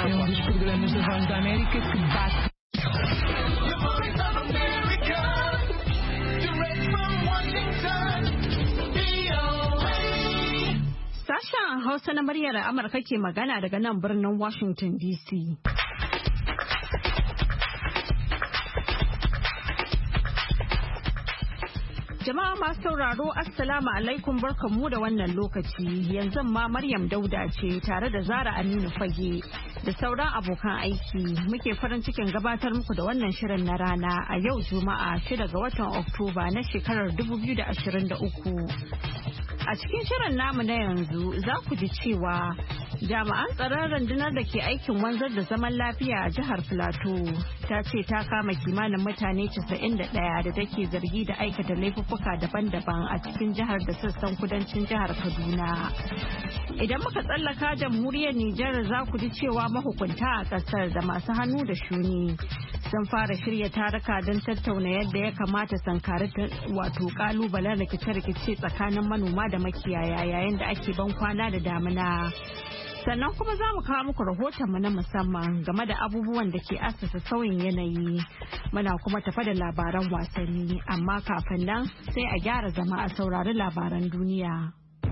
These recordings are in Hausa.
É um dos programas da Voz da América que bate. Sashen Hausa na muryar Amurka ke magana daga nan birnin Washington DC. Jama'a masu sauraro Assalamu alaikum barkanmu da wannan lokaci. Yanzu ma Maryam Dauda ce tare da Zara Aminu Fage da sauran abokan aiki muke farin cikin gabatar muku da wannan shirin na rana a yau Juma'a 6 ga watan Oktoba na shekarar 2023. A cikin shirin namu na yanzu za ku ji cewa jami'an tsaron rundunar da ke aikin wanzar da zaman lafiya a jihar Filato ta ce ta kama kimanin mutane 91 da take zargi da aikata laifuffuka daban-daban a cikin jihar da sassan kudancin jihar Kaduna. Idan muka tsallaka jamhuriyar Nijar za ku ji cewa mahukunta a kasar da masu hannu da shuni sun fara shirya taruka don tattauna yadda ya kamata sankari wato kalubalen rikice-rikice tsakanin manoma da makiyaya yayin da ake ban kwana da damina. Sannan kuma za mu kawo muku rahotonmu na musamman game da abubuwan da ke assasa sauyin yanayi. Muna kuma tafa da labaran wasanni, amma kafin nan sai a gyara zama a saurari labaran duniya.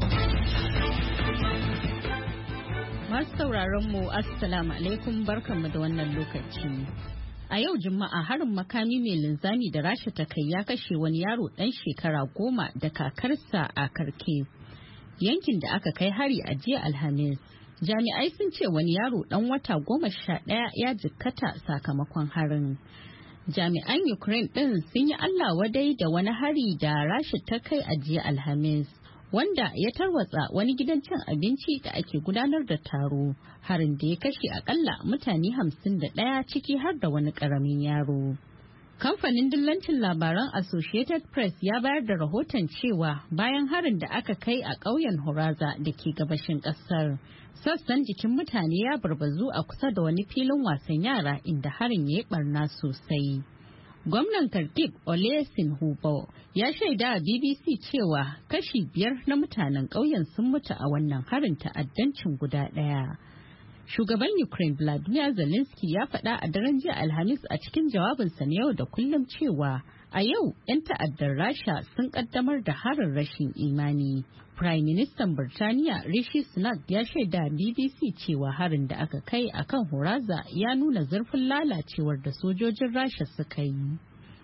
Masu sauraron mu Assalamu alaikum barkanmu da wannan lokaci. A yau Juma'a harin makami mai linzami da Rasha ta kai ya kashe wani yaro ɗan shekara 10 da kakarsa a Kharkiv. Yankin da aka kai hari a jiya Alhamis. Jami'ai sun ce wani yaro ɗan wata 11 ya jikkata sakamakon harin. Jami'an Ukraine ɗin sun yi Allah wadai da wani hari da Rasha ta kai a jiya Alhamis, wanda ya tarwatsa wani gidan cin abinci da ake gudanar da taro, harin da ya kashe akalla mutane 51 ciki har da wani ƙaramin yaro. Kamfanin dillancin labaran Associated Press ya bayar da rahoton cewa bayan harin da aka kai a ƙauyen Horaza da ke gabashin ƙasar, sassan jikin mutane ya barbazu a kusa da wani filin wasan yara inda harin ya yi barna sosai. Gwamnan Kharkiv Olesin Hubo ya shaida a BBC cewa kashi 5 na mutanen ƙauyen sun mutu a wannan harin ta'addancin guda ɗaya. Shugaban Ukraine Vladimir Zelensky ya faɗa a daren jiya Alhamis a cikin jawabinsa na yau da kullum cewa a yau 'yan ta'addar Rasha sun kaddamar da harin rashin imani. Prime Minister Birtaniya Rishi Sunak ya shaida BBC cewa harin da aka kai akan Horaza ya nuna zurfin lalacewar da sojojin Rasha suka yi.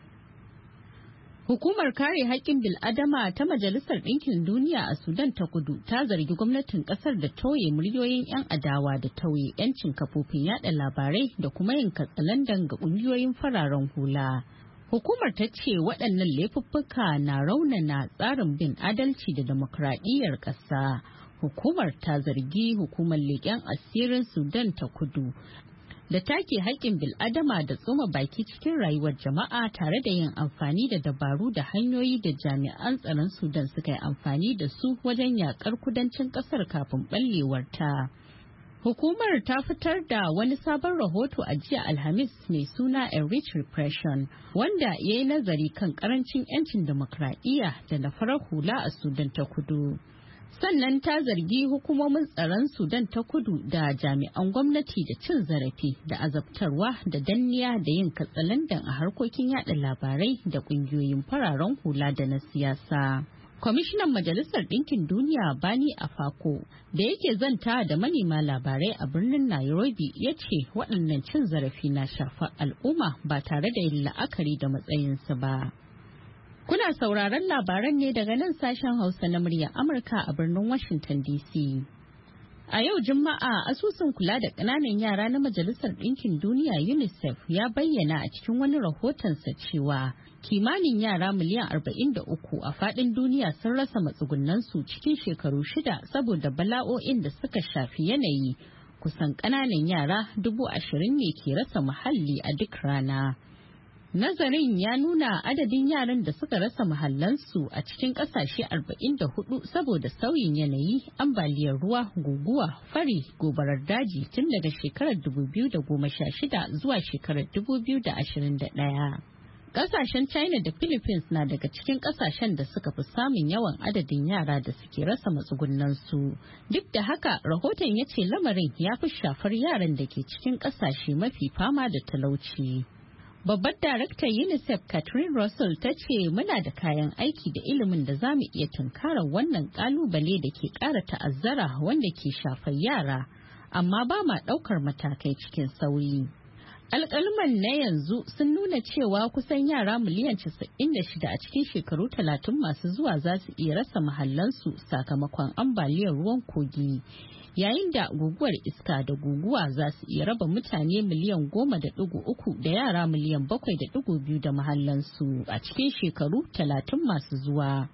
Hukumar kare haƙƙin bil'adama ta Majalisar Ɗinkin Duniya a Sudan ta Kudu ta zargi gwamnatin ƙasar da tauye muryoyin 'yan adawa da tauye 'yancin kafofin yada labarai da kuma yin katsalandan ga ƙungiyoyin fararen hula. Hukumar ta ce waɗannan laifuffuka na raunana tsarin bin adalci da demokradiyyar ƙasa. Hukumar ta zargi hukumar leƙen asirin Sudan ta Kudu da take haƙƙin bil'adama da tsoma baki cikin rayuwar jama'a tare da yin amfani da dabaru da hanyoyi da jami'an tsaron Sudan suka yi amfani da su wajen yakar kudancin ƙasar kafin ɓallewarta. Hukumar ta fitar da wani sabon rahoto a jiya Alhamis mai suna Enrich Repression, wanda ya yi nazari kan ƙarancin 'yancin demokradiyya da na farar hula a Sudan ta Kudu. Sannan ta zargi hukumomin tsaron Sudan ta Kudu da jami'an gwamnati da cin zarafi da azabtarwa da danniya da yin katsalandan a harkokin yada labarai da kungiyoyin fararen hula da na siyasa. Kwamishinan Majalisar Ɗinkin Duniya Bani Afako da yake zanta da manema labarai a birnin Nairobi ya ce waɗannan cin zarafi na shafar al'umma ba tare da yin la'akari da matsayinsu ba. Kuna sauraron labaran ne daga nan sashen Hausa na muryar Amurka a birnin Washington DC. A yau Juma'a asusun kula da ƙananan yara na Majalisar Ɗinkin Duniya UNICEF ya bayyana a cikin wani rahotonsa cewa kimanin yara miliyan 43 a faɗin duniya sun rasa matsugunansu cikin shekaru 6 saboda bala'o'in da suka shafi yanayi. Kusan ƙananan yara 20,000 ne ke rasa muhalli a duk rana. Nazarin ya nuna adadin yaran da suka rasa mahallansu a cikin ƙasashe 44 saboda sauyin yanayi, ambaliyar ruwa, guguwa, fari, gobarar daji tun daga shekarar 2016 zuwa shekarar 2021. Kasashen China da Philippines na daga cikin kasashen da suka fi samun yawan adadin yara da suke rasa matsugunansu. Duk da haka, rahoton ya ce lamarin ya fi shafar yaran da ke cikin kasashe mafi fama da talauci. Babbar daraktar UNICEF Catherine Russell ta ce muna da kayan aiki da ilimin da za mu iya tunkarar wannan kalubale da ke ƙara ta'azzara wanda ke shafar yara, amma ba ma ɗaukar matakai cikin sauri. Alƙalman na yanzu sun nuna cewa kusan yara miliyan 96 a cikin shekaru 30 masu zuwa za su iya rasa mahallansu sakamakon ambaliyar ruwan kogi. Yayin da guguwar iska da guguwa za su iya raba mutane miliyan 10.3 da yara miliyan 7.2 da mahallansu a cikin shekaru 30 masu zuwa.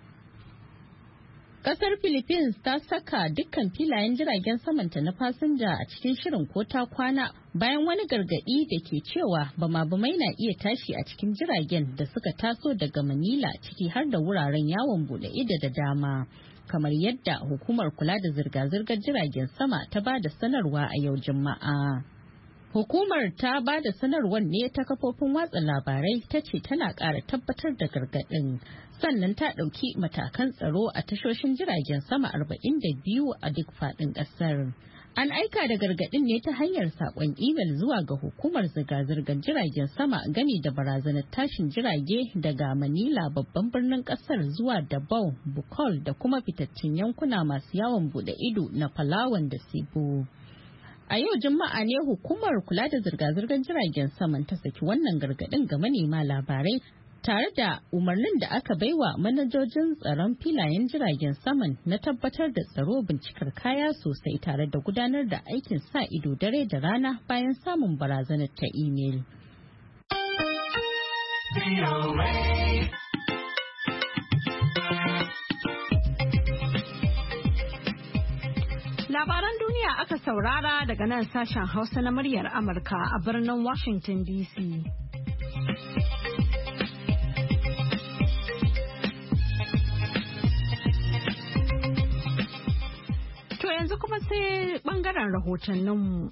Kasar Philippines ta saka dukkan filayen jiragen samanta na fasinja a cikin shirin ko ta kwana bayan wani gargadi da ke cewa bama-bamai na iya tashi a cikin jiragen da suka taso daga Manila ciki har da wuraren yawon bude ido da dama. Kamar yadda hukumar kula da zirga-zirgar jiragen sama ta ba da sanarwa a yau Juma'a. Hukumar ta ba da sanarwar ne ta kafofin watsa labarai ta ce tana ƙara tabbatar da gargaɗin. Sannan ta ɗauki matakan tsaro a tashoshin jiragen sama 42 a duk faɗin ƙasar. An aika da gargaɗin ne ta hanyar saƙon imel zuwa ga hukumar zirga-zirgar jiragen sama gami da barazanar tashin jirage daga Manila babban birnin ƙasar zuwa Davao, Bukol da kuma fitaccen yankuna masu yawon buɗe ido na Palawan da Cebu. A yau Juma'a ne hukumar kula da zirga-zirgar jiragen saman ta saki wannan gargaɗin ga manema labarai tare da umarnin da aka baiwa manajojin tsaron filayen jiragen saman na tabbatar da tsaro bincikar kaya sosai tare da gudanar da aikin sa ido dare da rana bayan samun barazanar ta imel. Labaran duniya aka saurara daga nan sashen Hausa na muryar Amurka a birnin Washington DC. To yanzu kuma sai bangaren rahotanninmu.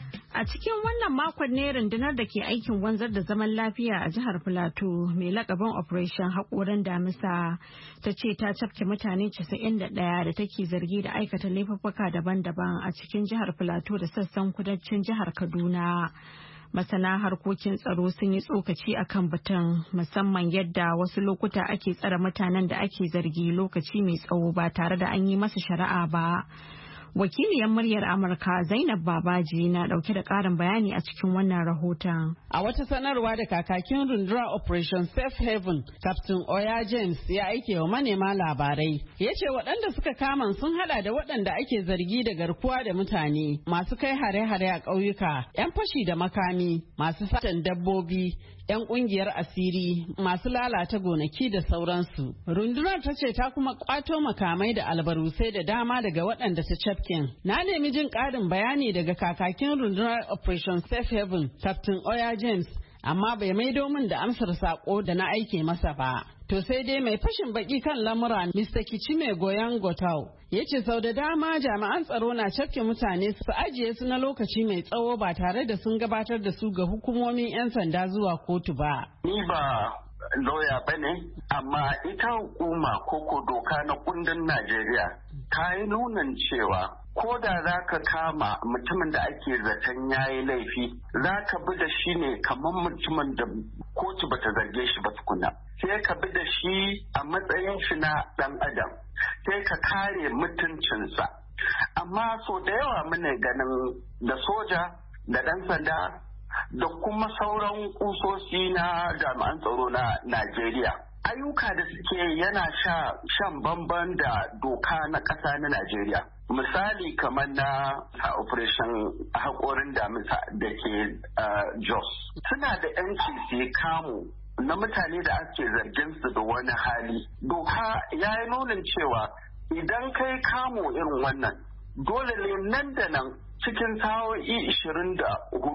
A cikin wannan makon ne rundunar da ke aikin wanzar da zaman lafiya a jihar Filato mai lakabin Operation Haƙoran Damisa ta ce ta cafke mutane 91 da take zargi da aikata laifuffuka daban-daban a cikin jihar Filato da sassan kudancin jihar Kaduna. Masana harkokin tsaro sun yi tsokaci a kan batun musamman yadda wasu lokuta ake tsare mutanen da ake zargi lokaci mai tsawo ba tare da an yi masa shari'a ba. Wakiliyar muryar Amurka Zainab Babaji na dauke da karin bayani a cikin wannan rahoton. A wata sanarwa da kakakin rundunar Operation Safe Haven, Captain Oya James ya aike wa manema labarai. Ya ce waɗanda suka kama sun hada da waɗanda ake zargi da garkuwa da mutane, masu kai hare-hare a ƙauyuka, 'yan fashi da makami, masu satan dabbobi, 'yan kungiyar asiri, masu lalata gonaki da sauransu. Rundunar ta ce ta kuma kwato makamai da albarusai da dama daga waɗanda ta cafken. Na nemi jin ƙarin bayani daga kakakin rundunar Operation Safe Haven, Captain Oya James, amma bai maido min da amsar sako da na aike masa ba. To sai dai mai fashin baki kan lamura Mr. Kichime Goyan Gotau ya ce sau da dama jami'an tsaro na cafke mutane su ajiye su na lokaci mai tsawo ba tare da sun gabatar da su ga hukumomin 'yan sanda zuwa kotu ba. Ni ba lauya ba ne, amma ita hukuma ko doka na kundin Najeriya ta yi nunan cewa ko da za ka kama mutumin da ake zaton ya yi laifi, za ka bi da shi ne kamar mutumin da kotu bata zarge shi ba tukuna. Sai ka bi da shi a matsayin shi na ɗan adam, sai ka kare mutuncinsa. Amma so da yawa muna ganin da soja da ɗan sanda da kuma sauran kusoshi na jami'an tsaro na Najeriya. Ayyuka da suke yana shan bamban da doka na ƙasa na Najeriya. Misali kamar na Operation Haƙorin Damisa da ke Jos. Suna da 'yanci su yi kamu na mutane da ake zargin su da wani hali. Doka ya yi nunin cewa idan kai kamo irin wannan, dole ne nan da nan cikin sa'o'i 24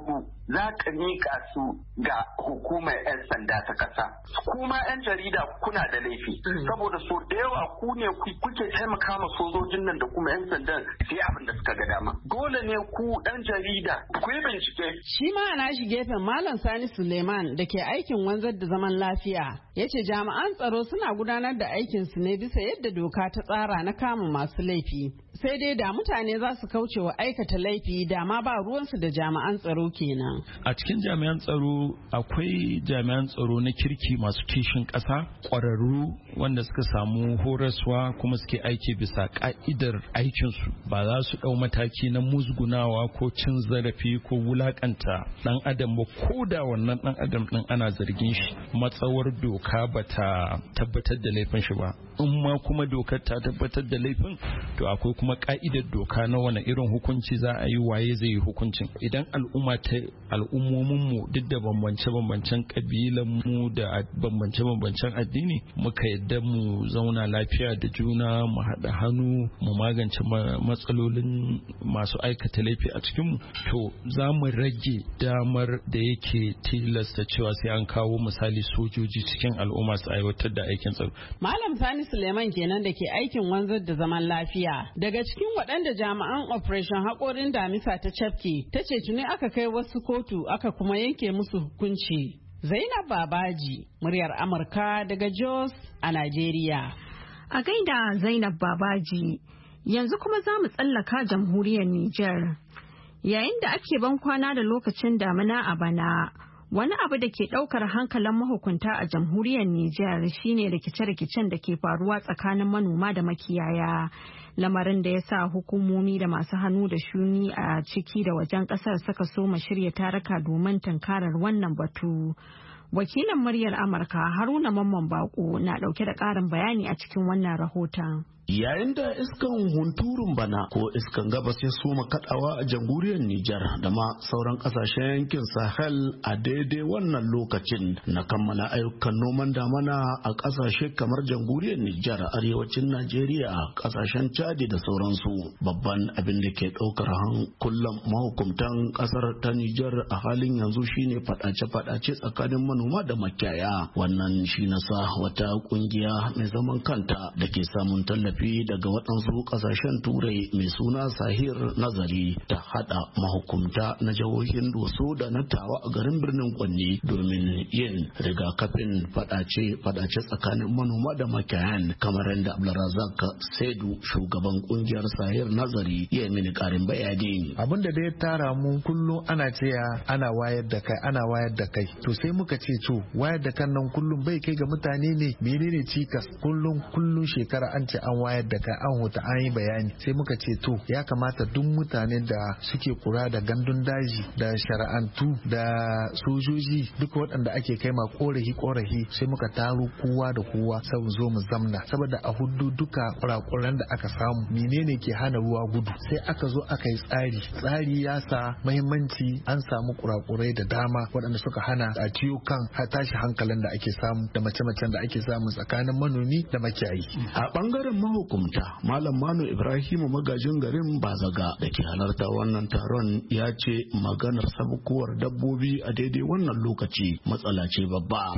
za ka miƙa su ga hukumar 'yan sanda ta ƙasa. Kuma 'yan jarida kuna da laifi saboda so da yawa ku ne kuke taimaka ma sojojin nan da kuma 'yan sandan su yi abin da suka ga dama. Dole ne ku 'yan jarida ku yi bincike. Shi ma a nashi gefen Malam Sani Suleiman da ke aikin wanzar da zaman lafiya ya ce jami'an tsaro suna gudanar da aikinsu ne bisa yadda doka ta tsara na kama masu laifi. Sai dai da mutane za su kauce wa aikata laifi da ma ba ruwansu da jami'an tsaro kenan. A cikin jami'an tsaro akwai jami'an tsaro na kirki masu kishin ƙasa, ƙwararru wanda suka samu horaswa kuma suke aiki bisa ka'idar aikinsu, ba za su ɗau mataki na musgunawa ko cin zarafi ko wulakanta ɗan adam ba, ko da wannan ɗan adam ɗin ana zargin shi matsawar doka ba ta tabbatar da laifin shi ba. In ma kuma dokar ta tabbatar da laifin, to akwai kuma ka'idar doka na wani irin hukunci za a yi, waye zai yi hukuncin. Idan al'ummominmu duk da bambance-bambancen kabilanmu da bambance-bambancen addini muka yadda mu zauna lafiya da juna, mu haɗa hannu mu magance matsalolin masu aikata laifi a cikinmu, to za mu rage damar da yake tilasta cewa sai an kawo misali sojoji cikin al'umma su aiwatar da aikin tsaro. Malam Sani Suleiman kenan da ke aikin wanzar da zaman lafiya. Daga cikin waɗanda jami'an Operation Haƙorin Damisa ta cafke, ta ce tuni aka kai wasu kotu aka kuma yanke musu hukunci. Zainab Babaji, muryar Amurka daga Jos a Najeriya. A gaida Zainab Babaji, yanzu kuma za mu tsallaka jamhuriyar Nijar. Yayin da ake ban kwana da lokacin damina a bana, wani abu da ke ɗaukar hankalin mahukunta a jamhuriyar Nijar shine rikice-rikicen da ke faruwa tsakanin manoma da makiyaya. Lamarin da ya sa hukumomi da masu hannu da shuni a ciki da wajen ƙasar suka soma shirya taruka domin tunkarar wannan batu. Wakilin muryar Amurka Haruna Mamman Bako na ɗauke da ƙarin bayani a cikin wannan rahoton. Yayin da iskan hunturun bana ko iskan gabas ya soma kadawa a jamhuriyar Nijar da ma sauran kasashen yankin Sahel a daidai wannan lokacin na kammala ayyukan noman damana a kasashe kamar jamhuriyar Nijar, arewacin Najeriya, kasashen Chadi da sauransu. Babban abin da ke daukar hankulan mahukuntan kasar ta Nijar a halin yanzu shine fadace-fadace tsakanin manoma da makiyaya. Wannan shi nasa wata kungiya mai zaman kanta da ke samun tallafi daga waɗansu ƙasashen turai mai suna Sahir Nazari ta haɗa mahukumta na jihohin Doso da na Tawa a garin birnin Kwanni domin yin rigakafin fadace tsakanin manoma da makiyayan, kamar yadda Abdulrazak Saidu, shugaban ƙungiyar Sahir Nazari, ya yi mini ƙarin bayani. Abin da ya tara mu kullum ana cewa ana wayar da kai to sai muka ce to wayar da kan nan kullum bai kai ga mutane ne, menene cikas kullum shekara an ce an wayar da kai an huta an yi bayani, sai muka ce to ya kamata duk mutane da suke kura da gandun daji da shara'antu da sojoji duka waɗanda ake kai ma korafi sai muka taro kowa da kowa sai mu zo mu zamna saboda a hudu duka kurakuran da aka samu menene ke hana ruwa gudu, sai aka zo aka yi tsari ya sa muhimmanci, an samu kurakurai da dama waɗanda suka hana a ciyo kan tashi hankalin da ake samu da mace-macen da ake samu tsakanin manomi da makiyayi. A bangaren mahukumta, Malam Manu Ibrahimu, magajin garin Bazaga da ke halarta wannan taron, ya ce maganar sabukuwar dabbobi a daidai wannan lokaci matsala ce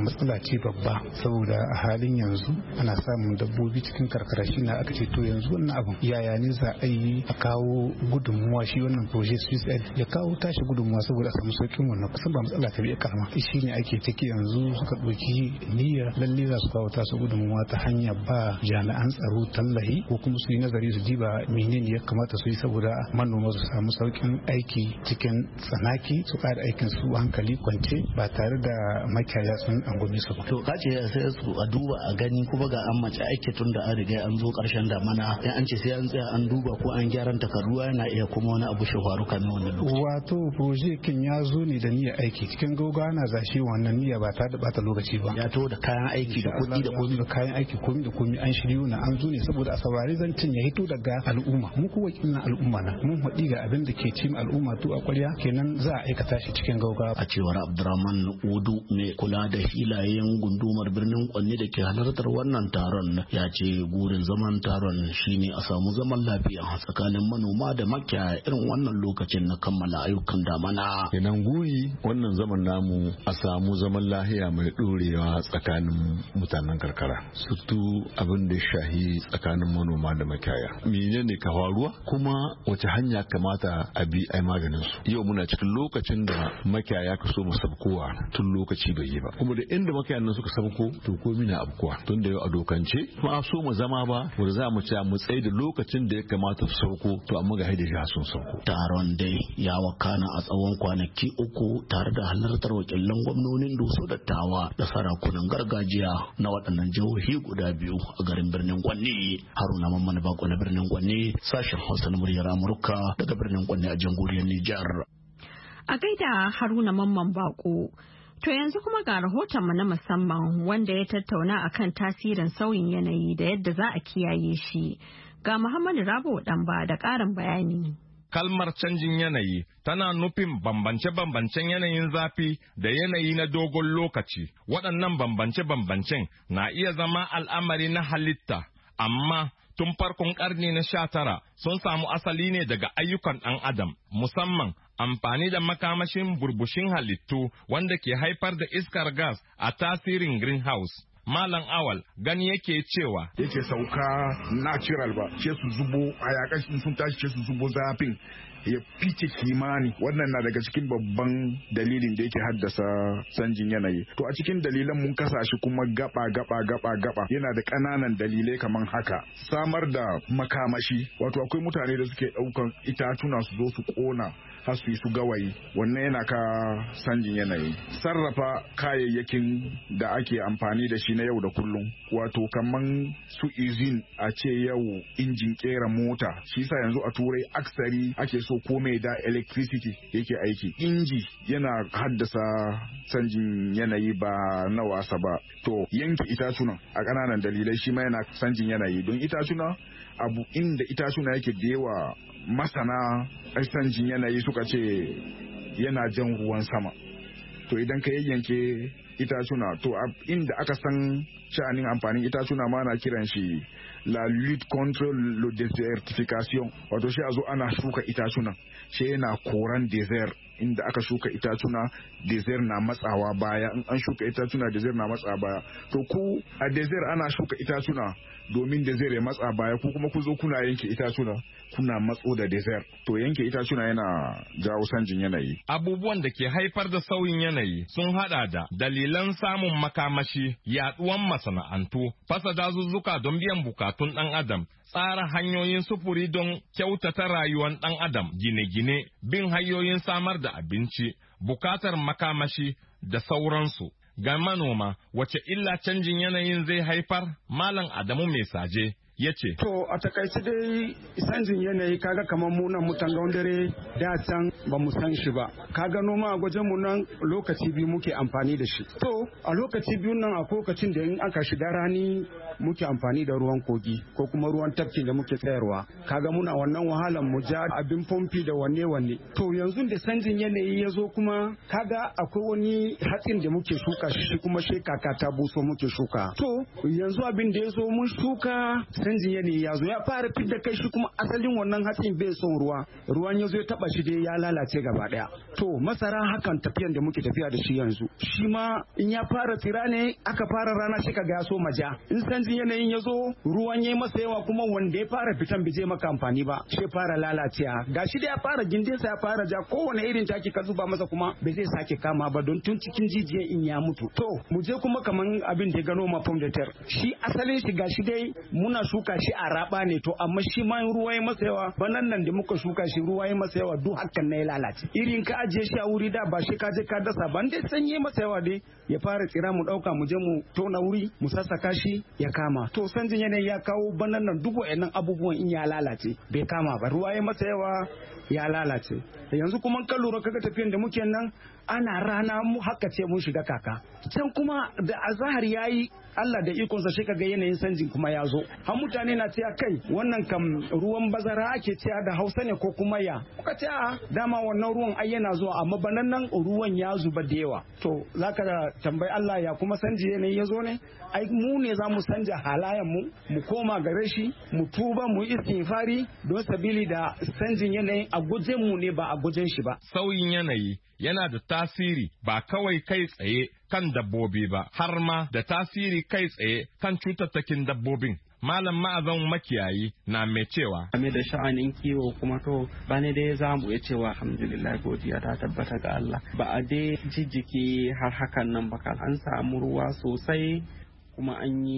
babba saboda a halin yanzu ana samun dabbobi cikin karkara, shi na aka ce to yanzu wannan abu yaya ne za a yi a kawo gudunmuwa, shi wannan project Swiss ya kawo tashi gudunmuwa saboda a samu sauƙin wannan kusan ba matsala ta biya karama, shi ne ake ciki yanzu suka ɗauki niyyar lalle za su kawo tasu gudunmuwa ta hanyar ba jami'an tsaro tallahi ko kuma su yi nazari su diba menene ya kamata su yi saboda manoma su samu sauƙin aiki cikin tsanaki, su ƙara aikin su hankali kwance ba tare da makiyaya sun angome su ba. To kace sai su a duba a gani kuma ga an mace aiki tun da an riga an zo ƙarshen damana, in an ce sai an tsaya an duba ko an gyaran takardu yana iya kuma wani abu shi faru kamar wannan lokaci. Wato projekin ya zo ne da niyyar aiki cikin gaugawa na zashi wannan kimiyya ba ta da bata lokaci ba. Ya to da kayan aiki da kuɗi da komi. Da kayan aiki komi da komi an shiryu na an zo ne saboda a saurari zancen ya hito daga al'umma. Mu ko wakilin al'umma na mun haɗi ga abin da ke cin al'umma to a ƙwarya kenan za a aikata shi cikin gaugawa. A cewar Abdurrahman Udu mai kula da filayen gundumar birnin Kwanni da ke halartar wannan taron ya ce gurin zaman taron shine a samu zaman lafiya tsakanin manoma da makiyaya irin wannan lokacin na kammala ayyukan damana. Kenan guri wannan zaman namu a samu zaman lahiya mai ɗorewa tsakanin mutanen karkara. Sutu abin da shahi tsakanin manoma da makiyaya. Menene ka faruwa kuma wace hanya kamata a bi ai maganin su. Yau muna cikin lokacin da makiyaya ka so mu sabkowa tun lokaci bai yi ba. Kuma da inda makiyayan nan suka sabko to komai na abkuwa. Tun da yau a dokance ba so mu zama ba wanda za mu ci mu tsaye da lokacin da ya kamata su sauko to amma ga haida ya sun sauko. Taron dai ya wakana a tsawon kwanaki 3 tare da halartar wakilan gwamnonin Doso da Tawa da sarakunan gargajiya na waɗannan jihohi guda biyu a garin birnin Kwanni. Haruna Mamman Bako na birnin Kwanni, sashen Hausa na muryar Amurka daga birnin Kwanni a jamhuriyar Nijar. A gaida Haruna Mamman Bako. To yanzu kuma ga rahotonmu na musamman wanda ya tattauna akan tasirin sauyin yanayi da yadda za a kiyaye shi. Ga Muhammadu Rabo Ɗanba da ƙarin bayani. Kalmar canjin yanayi tana nufin bambance-bambancen yanayin zafi da yanayi na dogon lokaci. Waɗannan bambance-bambancen na iya zama al'amari na halitta, amma tun farkon ƙarni na 19 sun samu asali ne daga ayyukan ɗan adam, musamman amfani da makamashin burbushin halittu wanda ke haifar da iskar gas a tasirin greenhouse. Malam Awal gani yake cewa yake sauka natural ba, ce su zubo a yakashin sun tashi ce su zubo zafin ya fice kimani. Wannan na daga cikin babban dalilin da yake haddasa canjin yanayi. To a cikin dalilan mun kasa shi kuma gaba yana da ƙananan dalilai kamar haka. Samar da makamashi, wato akwai mutane da suke ɗaukan itatuna su zo su ƙona har su yi su gawayi, wannan yana ka canjin yanayi. Sarrafa kayayyakin da ake amfani da shi na yau da kullum, wato kaman su izin a ce yau injin kera mota, shi sa yanzu a turai aksari ake so komai da electricity yake aiki. Inji yana haddasa canjin yanayi ba na wasa ba. To yanke itacuna a ƙananan dalilai shi ma yana canjin yanayi, don itacuna abu inda itacuna yake da yawa, masana canjin yanayi suka ce yana jan ruwan sama. To idan ka yayyanke itacuna, to inda aka san sha'anin amfanin itacuna ma na kiran shi la lutte contre le désertification, wato shi a zo ana shuka itacuna shi yana koran desert. Inda aka shuka itacuna desert na matsawa baya, in an shuka itacuna desert na matsa baya. To ku a desert ana shuka itacuna domin desert ya matsa baya, ku kuma ku zo kuna yanke itacuna kuna matso da desert. To yanke itacuna yana jawo canjin yanayi. Abubuwan da ke haifar da sauyin yanayi sun hada da dalilan samun makamashi, yaduwan masana'antu, fasa dazuzzuka don biyan bukatun ɗan adam, tsara hanyoyin sufuri don kyautata rayuwar ɗan adam, gine-gine, bin hanyoyin samar da abinci, bukatar makamashi da sauransu. Ga manoma, wace illa canjin yanayin zai haifar? Malam Adamu Mai Saje ya ce. To a takaice dai canjin yanayi kaga kamar mu nan mutan gaundare da can ba mu san shi ba. Kaga noma a gwajin mu nan lokaci biyu muke amfani da shi. To a lokaci biyu nan a lokacin da in aka shiga rani muke amfani da ruwan kogi ko kuma ruwan tafki da muke tsayarwa. Kaga muna wannan wahalan mu ja abin pompi da wanne. To yanzu da canjin yanayi ya zo kuma kaga akwai wani hatsin da muke shuka shi kuma shi kaka ta buso muke shuka. To yanzu abin da ya zo mun shuka canjin yanayi ya zo ya fara fidda kai shi kuma asalin wannan hatsin bai son ruwan ya zo ya taba shi dai ya lalace gaba daya. To masara hakan tafiyan da muke tafiya da shi yanzu shi ma in ya fara tsira ne aka fara rana shi kaga ya so maja, in canjin yanayin ya zo ruwan ya masa yawa kuma wanda ya fara fitan bai je maka amfani ba shi fara lalacewa, gashi da ya fara gindinsa ya fara ja, kowane irin taki ka zuba masa kuma bai zai sake kama ba don tun cikin jijiyan in ya mutu. To mu je kuma kaman abin da ya gano ma pom de terre, shi asalin shi gashi dai muna shuka shi a raba ne to amma shi ma ruwa ya masa yawa banan nan da muka shuka shi ruwa ya masa yawa duk hakan na ya lalace irin ka ajiye shi a wuri da ba shi ka je ka dasa ban dai sanye masa yawa dai ya fara tsira mu dauka mu je mu tona wuri mu sassaka shi ya kama to sanjin yanayi ya kawo banan nan duk wayannan abubuwan in ya lalace bai kama ba ruwa ya masa yawa ya lalace yanzu kuma kan lura kaga tafiyan da muke nan ana rana mu haka ce mun shiga kaka can kuma da azahar yayi Allah da ikonsa shi kaga yanayin sanjin kuma ya zo har mutane na cewa kai wannan kam ruwan bazara ake cewa da Hausa ne ko kuma ya muka ce a dama wannan ruwan ai yana zuwa amma banan nan ruwan ya zuba da yawa to zaka tambayi Allah ya kuma sanji yanayi ya zo ne ai mu ne za mu sanja halayen mu koma gare shi mu tuba mu istighfari don sabili da sanjin yanayi a guje mu ne ba a gujen shi ba sauyin yanayi yana da tasiri ba kawai kai tsaye kan dabbobi ba, har ma da tasiri kai tsaye kan cutattakin dabbobin. Malam Ma'azan makiyayi na mai cewa. Game da sha'anin kiwo kuma to ba ne dai za mu iya cewa alhamdulillah godiya ta tabbata ga Allah. Ba a dai jijjiki har hakan nan ba an samu ruwa sosai kuma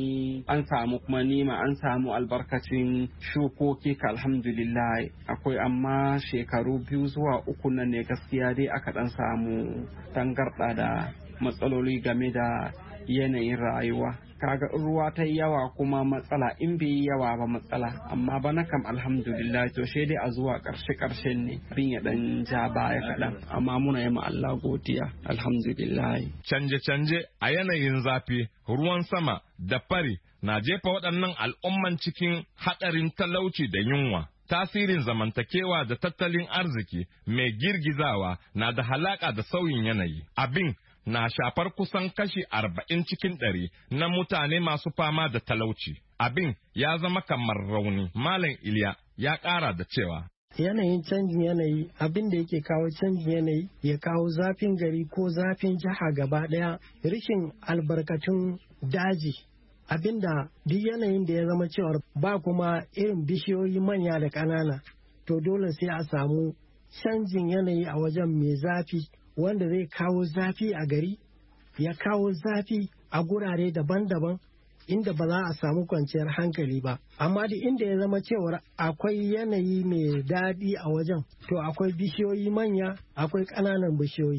an samu kuma nima an samu albarkacin shukoki ka alhamdulillah akwai amma shekaru 2 zuwa 3 nan ne gaskiya dai aka dan samu tangarda da matsaloli game da yanayin rayuwa kaga ruwa ta yawa kuma matsala in bai yawa ba matsala amma bana kam alhamdulillah to shi dai a zuwa karshen ne bin ya dan ja baya kaɗan amma muna yi ma Allah godiya alhamdulillah canje a yanayin zafi ruwan sama da fari na jefa waɗannan al'umman cikin haɗarin talauci da yunwa tasirin zamantakewa da tattalin arziki mai girgizawa na da halaka da sauyin yanayi abin na shafar kusan kashi 40 cikin 100 na mutane masu fama da talauci. Abin ya zama kamar rauni. Malam Iliya ya ƙara da cewa. Yanayin canjin yanayi abin da yake kawo canjin yanayi ya kawo zafin gari ko zafin jiha gaba ɗaya rashin albarkatun daji. Abinda duk yanayin da ya zama cewa ba kuma irin bishiyoyi manya da ƙanana to dole sai a samu canjin yanayi a wajen mai zafi. Wanda zai kawo zafi a gari ya kawo zafi a gurare daban-daban inda ba za a samu kwanciyar hankali ba amma da inda ya zama cewar akwai yanayi mai daɗi a wajen to akwai bishiyoyi manya akwai ƙananan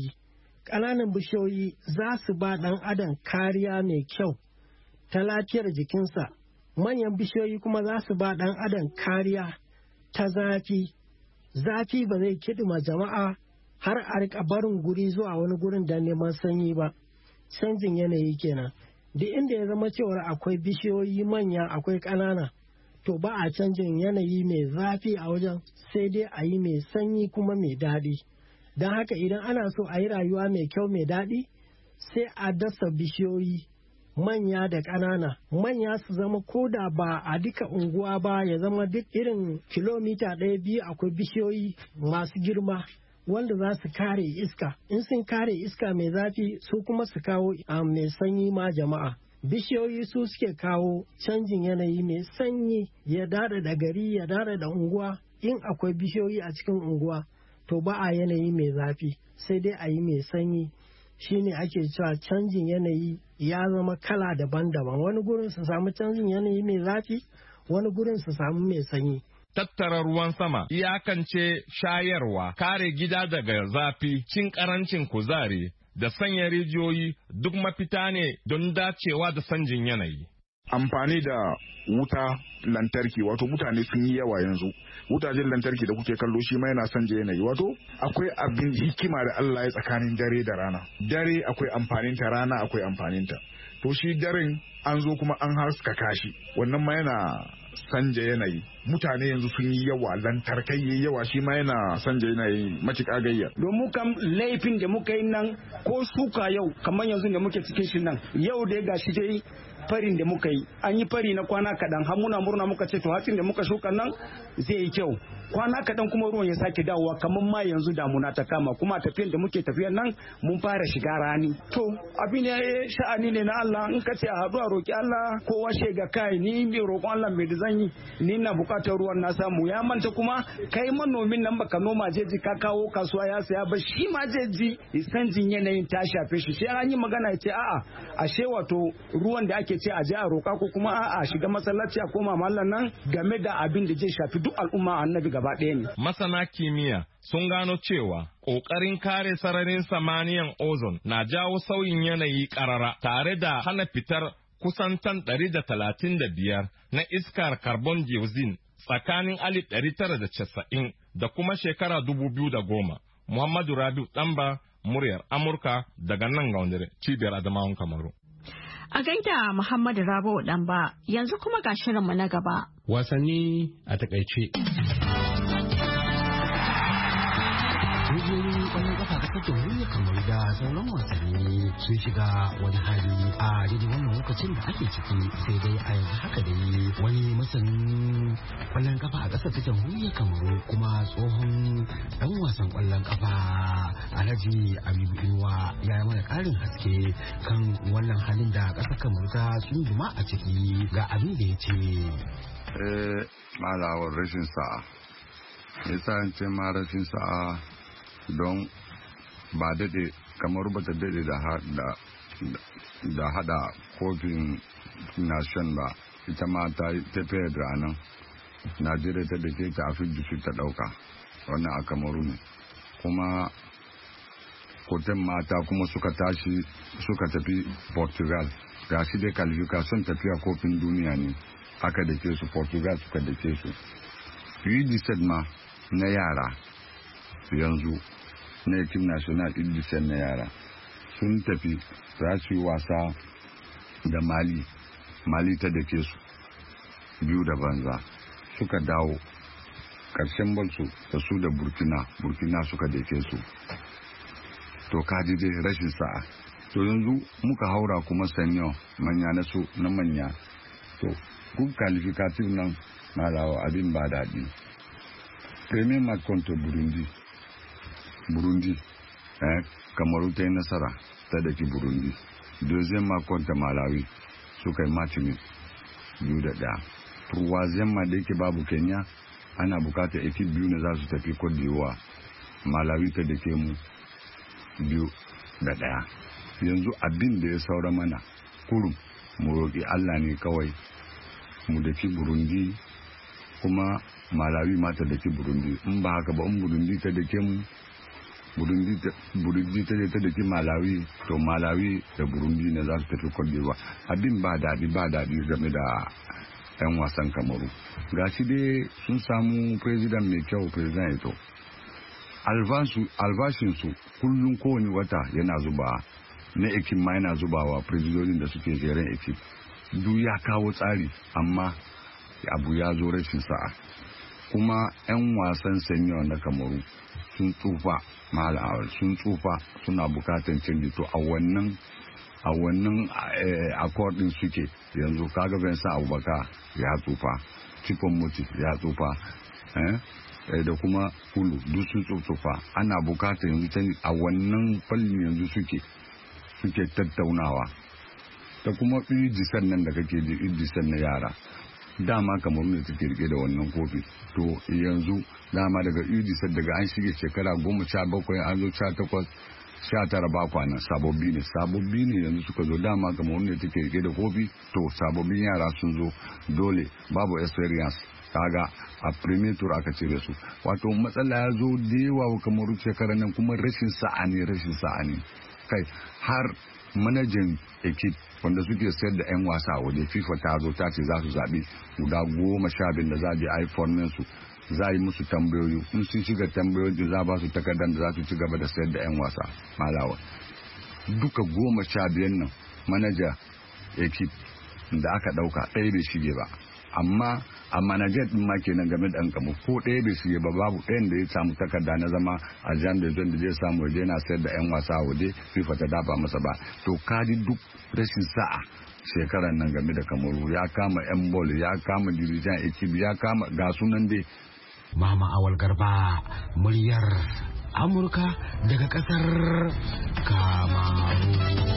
bishiyoyi za su ba ɗan adam kariya mai kyau ta lafiyar jikinsa manyan bishiyoyi kuma za su ba ɗan adam kariya ta zafi ba zai kiɗima jama'a har a rika barin guri zuwa wani gurin da neman sanyi ba canjin yanayi kenan duk inda ya zama cewar akwai bishiyoyi manya akwai ƙanana to ba a canjin yanayi mai zafi a wajen sai dai a yi mai sanyi kuma mai daɗi don haka idan ana so a yi rayuwa mai kyau mai daɗi sai a dasa bishiyoyi manya da ƙanana manya su zama koda ba a duka unguwa ba ya zama duk irin kilomita 1-2 akwai bishiyoyi masu girma wanda za su kare iska in sun kare iska mai zafi su kuma su kawo mai sanyi ma jama'a bishiyoyi su suke kawo canjin yanayi mai sanyi ya dada da gari ya dada da unguwa in akwai bishiyoyi a cikin unguwa to ba a yanayi mai zafi sai dai a yi mai sanyi shine ake cewa canjin yanayi ya zama kala daban-daban wani gurin su samu canjin yanayi mai zafi wani gurin su samu mai sanyi tattara ruwan sama, iyakance shayarwa, kare gida daga zafi, cin karancin kuzari da sanya rijiyoyi duk mafita ne don dacewa da sanjin yanayi. Amfani da wuta lantarki wato mutane sun yi yawa yanzu wutajen lantarki da kuke kallo shi ma yana sanja yanayi wato akwai abin hikima da Allah ya tsakanin dare da rana dare akwai amfaninta rana akwai amfaninta to shi daren an zo kuma an haskaka shi wannan ma yana sanja yanayi mutane yanzu sun yi yawa lantarkai yi yawa shi ma yana sanja yanayi matuƙa gayya domin kam laifin da muka yi nan ko suka yau kamar yanzu da muke cikin shi nan yau da ya gashi dai farin da muka yi an yi fari na kwana kaɗan har muna murna muka ce to hatsin da muka shuka nan zai yi kyau kwana kaɗan kuma ruwan ya sake dawowa kamar ma yanzu damuna ta kama kuma tafiyan da muke tafiyan nan mun fara shiga rani to abin ya sha'ani ne na Allah in ka ce a haɗu a roƙi Allah kowa ga kai ni mai roƙon Allah mai da zan yi ni na buƙatar ruwan na samu ya manta kuma kai manomin nan baka noma jeji ka kawo kasuwa ya saya ba shi ma jeji sanjin yanayin ta shafe shi sai an yi magana ya ce a'a ashe wato ruwan da ake ake ce a je a roka ko kuma a shiga masallaci a koma mallan nan game da abin da zai shafi duk al'umma annabi gaba ɗaya ne. Masana kimiyya sun gano cewa ƙoƙarin kare sararin samaniyan ozone na jawo sauyin yanayi ƙarara tare da hana fitar kusan tan 135 na iskar carbon dioxide tsakanin 1990 da kuma shekara 2010. Muhammadu Rabiu Ɗanba, muryar Amurka daga nan ga wandare cibiyar Adamawan Kamaru. A gaida Muhammadu Rabiu Ɗanba, yanzu kuma ga shirinmu na gaba. Wasanni a takaice. Ƙungiyoyin ƙwallon ƙafa ƙasar jamhuriyar Kamaru da sauran wasanni sun shiga wani hali a daidai wannan lokacin da ake ciki, sai dai a yanzu haka dai wani masanin ƙwallon ƙafa a ƙasar ta jamhuriyar Kamaru kuma tsohon ɗan wasan ƙwallon ƙafa Alhaji Abibu Inuwa ya yi mana ƙarin haske kan wannan halin da ƙasar Kamaru ta tsunduma a ciki ga abin da ya ce. Malawar rashin sa'a. Yasa an ce ma rashin sa'a don ba daɗe kamar ba ta daɗe da hada kofin nation ba, ita ma ta tafiyar da nan Najeriya ta dake ta afi su ta ɗauka, wannan a Kamaru ne. Kuma koten mata kuma suka tashi suka tafi Portugal, ga shi dai qualification tafiya kofin duniya ne, aka dake su Portugal suka dake su. U17 ma na yara yanzu na team national U17 na yara sun tafi za su yi wasa da Mali ta dake su 2-0 suka dawo ƙarshen balsu da su da Burkina suka dake su. To kaji dai rashin sa'a. To yanzu muka haura kuma sanyo manya na manya, to kun qualificative nan malawa abin ba daɗi. Premier match contre Burundi, Kamaru ta yi nasara ta daki Burundi. Deuxième match contre Malawi suka yi match ne 2-1. Troisième match da yake babu Kenya, ana bukatar ekip biyu ne za su tafi Cote d'Ivoire. Malawi ta dake mu 2-1. Yanzu abin da ya saura mana kurum mu roƙi Allah ne kawai mu daki Burundi, kuma Malawi ma ta daki Burundi. In ba haka ba, in Burundi ta dake mu, Burundi ta daki Malawi, to Malawi da Burundi ne za su tafi Cote d'Ivoire. Abin ba daɗi game da 'yan wasan Kamaru. Gashi dai sun samu president mai kyau, president Eto'o. Albashinsu kullum kowane wata yana zuba, na ekip ma yana zubawa presidodin da suke jeren ekip. Duk ya kawo tsari, amma abu ya zo rashin sa'a. Kuma 'yan wasan senior na Kamaru sun tsufa, sun tsufa, suna bukatan canji. To a wannan accord din suke yanzu. Kaga Vincent Abubakar ya tsufa, Chipon Moti ya tsufa, da kuma Kulu duk sun tsufa. Ana bukatan yanzu canji, a wannan fannin yanzu suke tattaunawa. Da kuma Idrisan nan da kake ji, Idrisan na yara, dama kamar ne take rike da wannan kofi. To yanzu dama daga Idrisan, daga an shige shekara 17 an zo 18 19 ba kwanan sababbi ne yanzu suka zo. Dama kamar ne take rike da kofi, to sababbin yara sun zo, dole babu experience. Kaga a premier tour aka cire su. Wato matsala ya zo da yawa kamar shekarar nan, kuma rashin sa'a ne kai har manajan ekip wanda suke sayar da 'yan wasa waje, FIFA ta zo ta ce za su zaɓi guda 10 da za a je iPhone su, za a yi musu tambayoyi. In sun shiga tambayoyi za ba su takardar da za su ci gaba da sayar da 'yan wasa malawa. Duka 15 nan manaja ekip da aka ɗauka ɗaya bai shige ba, amma a manager din ma kenan game da Kamaru ko ɗaya bai shige ba, babu ɗayan da ya samu takarda na zama a jan da zai samu waje yana sayar da 'yan wasa waje, FIFA ta dafa masa ba. To kaji duk rashin sa'a shekarar nan game da Kamaru. Ya kama 'yan bol, ya kama dirijan ekip, ya kama ga sunan dai. Mama Awal Garba, muryar Amurka daga ƙasar Kamaru.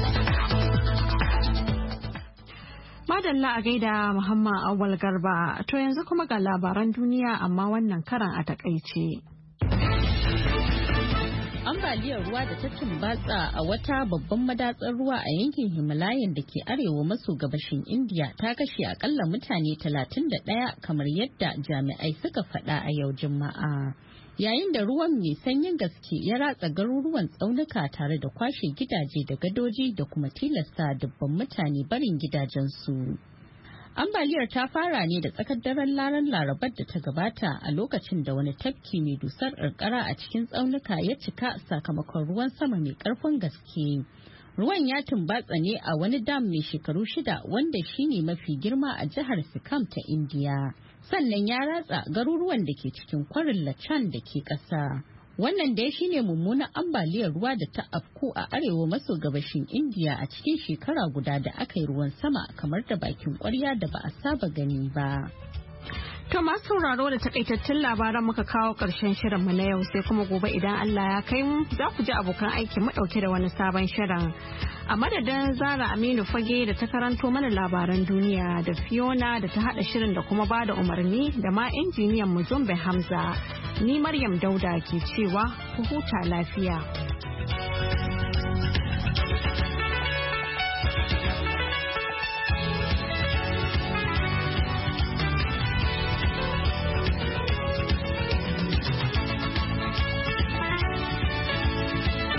Madalla a gaida Muhammad Awal Garba. To yanzu kuma ga labaran duniya, amma wannan karan a takaice. Ambaliyar ruwa da ta tumbatsa a wata babban madatsar ruwa a yankin Himalayan da ke arewa maso gabashin India ta kashe akalla mutane 31 kamar yadda jami'ai suka faɗa a yau Juma'a. Yayin da ruwan mai sanyin gaske ya ratsa garuruwan tsaunuka tare da kwashe gidaje da gadoji da kuma tilasta dubban mutane barin gidajensu. Ambaliyar ta fara ne da tsakar daren ranar Larabar da ta gabata a lokacin da wani tafki mai dusar ƙanƙara a cikin tsaunuka ya cika sakamakon ruwan sama mai ƙarfin gaske. Ruwan ya tumbatsa ne a wani dam mai shekaru 6 wanda shine mafi girma a jihar Sikkim ta Indiya. Sannan ya ratsa garuruwan da ke cikin kwarin Lachan da ke ƙasa. Wannan dai shine mummunan ambaliyar ruwa da ta afku a arewa maso gabashin Indiya a cikin shekara guda da aka yi ruwan sama kamar da bakin ƙwarya da ba a saba gani ba. To masu sauraro da takaitattun labaran muka kawo ƙarshen shirinmu na yau sai kuma gobe idan Allah ya kai mu za ku ji abokan aiki mu ɗauke da wani sabon shirin. A madadin Zara Aminu Fage da ta karanto mana labaran duniya da Fiona da ta haɗa shirin da kuma bada umarni da ma injiniyan mu Zumbe Hamza. Ni Maryam Dauda ke cewa ku huta lafiya.